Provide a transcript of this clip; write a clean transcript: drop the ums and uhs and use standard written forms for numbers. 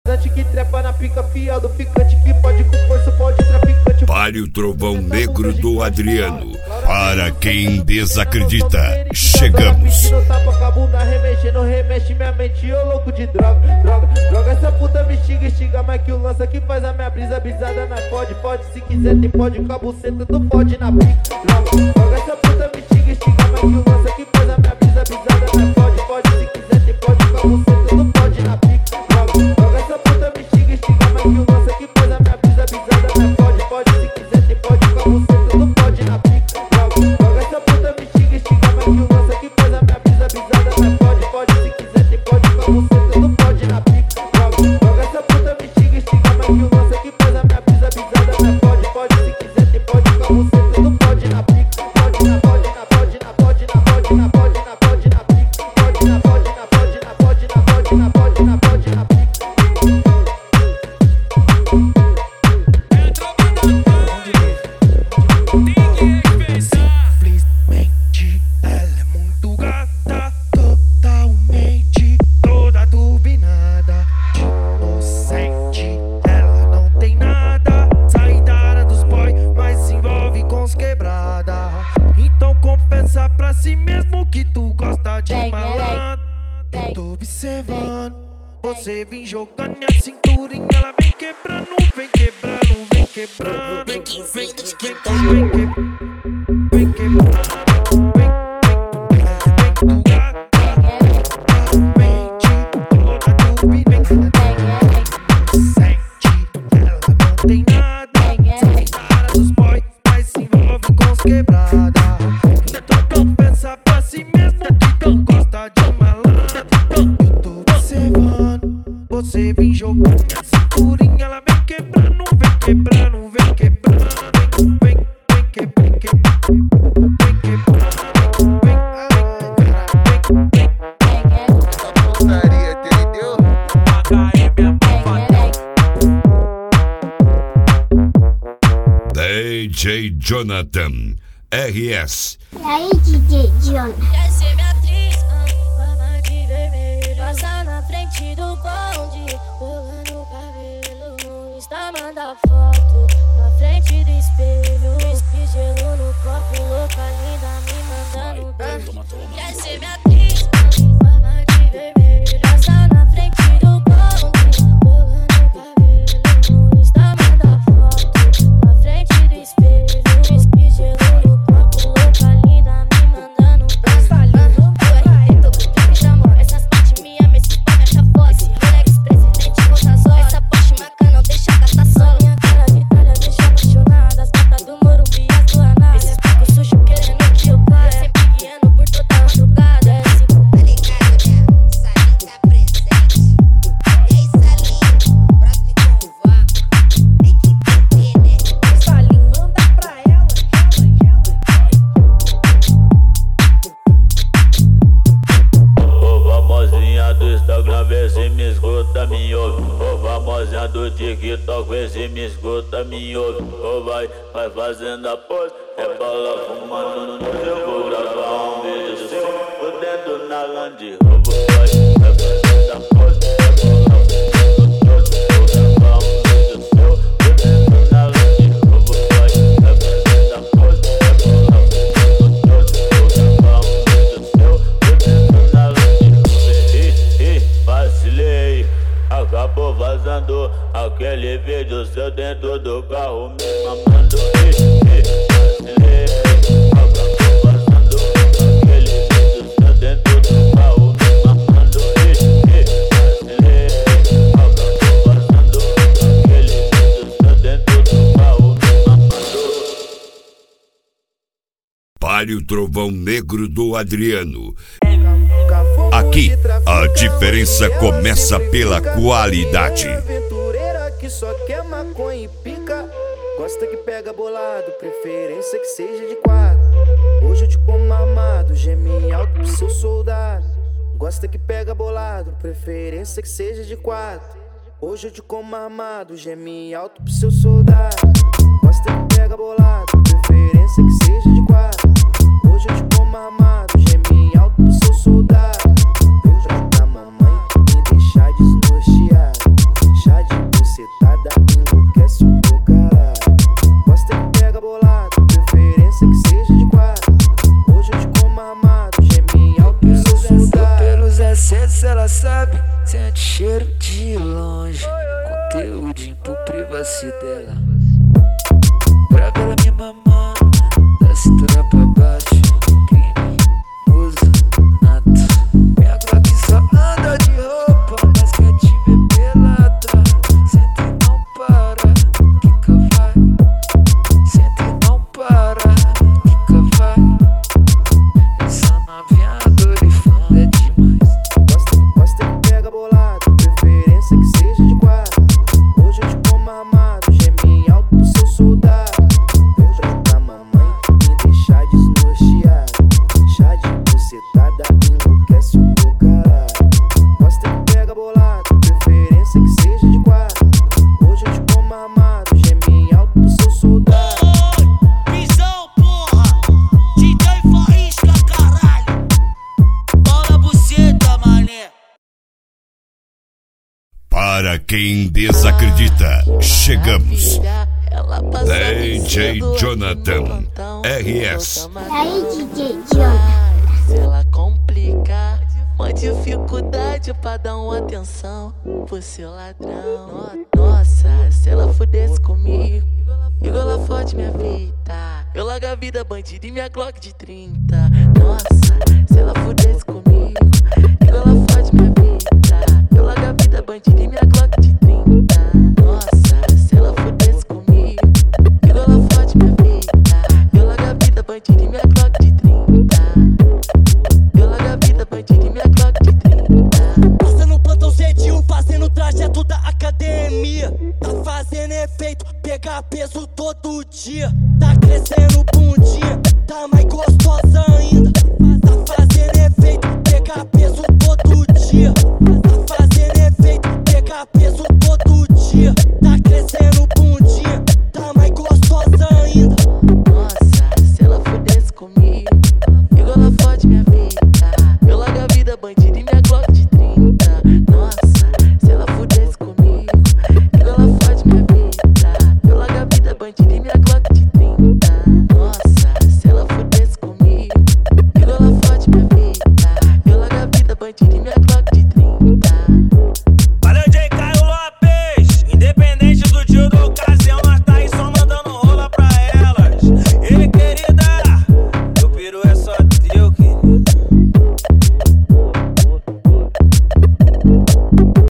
Que trepa na pica fiel do picante, que pode com força, pode traficante. Pare o trovão negro do Adriano. Para quem desacredita, chegamos. No tapa com a bunda remexendo, remexe minha mente, ô louco de droga, droga, droga. Essa puta me xinga, mas que o lança que faz a minha brisa brisada na pode, se quiser tem pode, com a buceta tu pode na pica. Droga, droga, essa puta me xinga, mas que o lança que faz a minha brisa brisada na pode, se quiser tem pode, com a buceta tu pode na pica. Droga, droga, essa puta me xinga, mas que o lança que faz a minha brisa brisada na pode, se quiser tem pode, com a buceta tu pode na pica. Droga, droga, essa puta me xinga, mas que o lança que faz a minha brisa brisada na pode, se quiser tem pode, com a buceta tu pode na pica. Droga, droga, essa puta me xinga, mas que o lança que faz a minha brisa brisada na pode, se quiser tem pode, com a buceta tu pode na pica. Pode na pica, pode na pode na pode na pica, pode na pica, pode na pode na pode na pode na pica. Simplesmente ela é muito gata, totalmente toda turbinada, inocente, ela não tem nada, sai da área dos boy, mas se envolve com os quebrada. Então confessa pra si mesmo que tu gosta de malandro. Eu tô observando, você vem jogando minha cinturinha, ela vem quebrando, vem quebrando, vem quebrando, vem quebrando. Você vem jogando minha cinturinha, ela vem quebrando, vem quebrando, vem quebrando, vem quebrando, vem quebrando, Putaria, entendeu? DJ Jonathan RS. E aí, DJ Jonathan? Quer ser minha atriz? Forma de vermelho. Passa na frente do bonde, rolando o cabelo. No Insta manda foto, na frente do espelho. Whisky, gelo no copo, louca linda me mandando beijo. Quer ser minha atriz? Forma de vermelho. Passa na frente do bonde, rolando o cabelo. No Insta manda foto, na frente do espelho. Whisky, gelo no copo, louca linda me mandando beijo. Eu tô com de amor, essas partes minha me se põe essa foto. Rolex, presidente, conta só. Essa Porsche Macan não deixa gastar só. Minha cara de Itália deixa apaixonada. As gatas do Morumbi, as do Aná. Esses picos sujos querendo que eu caia. Sempre guiando por toda a madrugada. É assim, Tá ligado, né? Salinho tá presente. E aí, Salinho? Próximo convoco. Tem que entender, né? Salinho, manda pra ela. Ô famosinha do Instagram, vê se me escuta, me ouve. Ô famosinha do TikTok, vê se me escuta, me ouve. Ô vai fazendo a pose, rebola fumando no eu vou gravar um vídeo seu, fudendo na Land Rover. Vai fazendo a pose, rebola fumando no eu vou gravar um vídeo seu, fudendo na Land Rover. Vai fazendo a pose, rebola fumando no eu vou gravar um vídeo seu, fudendo na Land Rover. Vacilei, acabou vazando aquele vídeo seu dentro do carro me mamando. Vacilei, acabou vazando aquele vídeo seu dentro do carro me mamando. Vacilei, acabou vazando aquele vídeo seu dentro do carro me mamando. Pare o trovão negro do Adriano. Aqui, a diferença começa pela qualidade. Aventureira que só quer maconha e pica. Gosta que pega bolado, preferência que seja de quatro. Hoje eu te como armado, geme alto pro seu soldado. Gosta que pega bolado, preferência que seja de quatro. Hoje eu te como armado, geme alto pro seu soldado. Gosta que pega bolado, preferência que seja de quatro. Hoje eu te como armado, geme alto pro seu soldado. Vem pra mamãe, me deixar desnorteado. de longe, conteúdinho pro privacy dela. Pra ver ela me mamando, da cintura pra baixo. Crime, usa, nato. Minha Glock só anda de roupa, mas quer te ver pelada. Senta e não para, quica vai. Senta e não para, quica vai. Essa novinha dor e fã é demais. Gosta que pega bolado, preferência que seja de quatro. Hoje eu te como armado, geme alto pro seu soldado. Vem pra ajudar mamãe e deixar desnorteado. Chá de bucetada enlouquece o meu caralho. Gosta que pega bolado, preferência que seja de quatro. Hoje eu te como armado, geme alto pro seu soldado. Visão, porra, DJ Faísca, caralho. Pau na buceta, mané. Para quem desacredita, chegamos. DJ Jonathan RS. Aí, DJ Jonathan. Se ela complicar, uma dificuldade pra dar uma atenção pro seu ladrão. Nossa, se ela fudesse comigo, igual ela fode minha vida. Eu largo a vida bandida e minha Glock de 30. Nossa, se ela fudesse comigo, igual ela fode minha vida. Eu largo a vida bandida e minha Glock de 30. Nossa, se ela fudesse comigo, igual ela fode minha vida. Eu largo a vida bandida e minha Glock de 30. Eu largo a vida bandida e minha Glock de 30. Passando plantão cedinho, fazendo o trajeto da academia. Tá fazendo efeito, pegar peso todo dia. Tá crescendo bundinha, tá mais gostosa ainda. Tá fazendo efeito, pegar peso todo dia. Tá fazendo efeito, pegar peso